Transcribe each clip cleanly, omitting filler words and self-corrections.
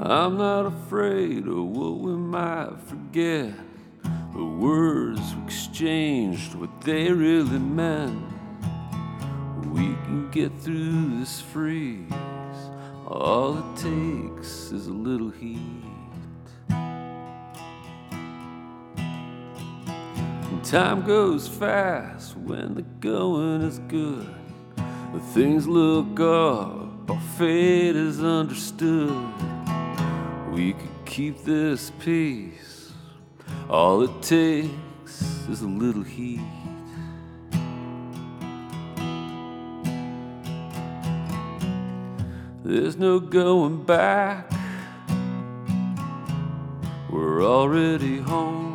I'm not afraid of what we might forget. The words we exchanged, what they really meant. We can get through this freeze. All it takes is a little heat. And time goes fast when the going is good. When things look up, our fate is understood. We could keep this peace. All it takes is a little heat. There's no going back. We're already home.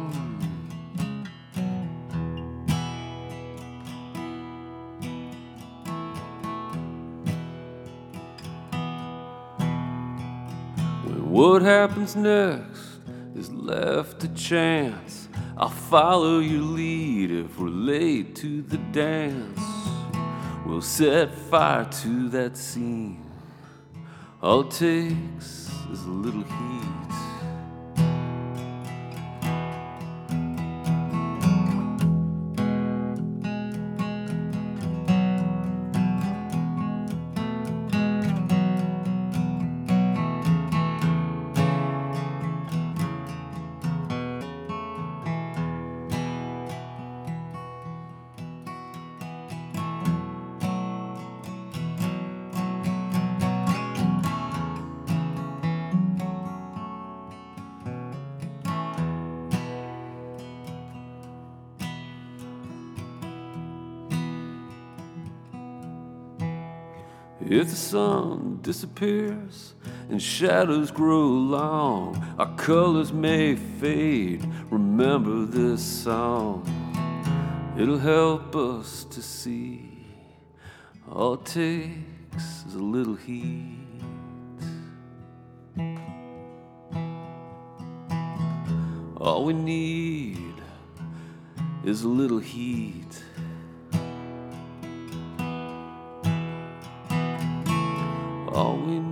When what happens next is left to chance, I'll follow your lead if we're late to the dance. We'll set fire to that scene. All it takes is a little heat. If the sun disappears and shadows grow long, our colors may fade. Remember this song. It'll help us to see. All it takes is a little heat. All we need is a little heat. All we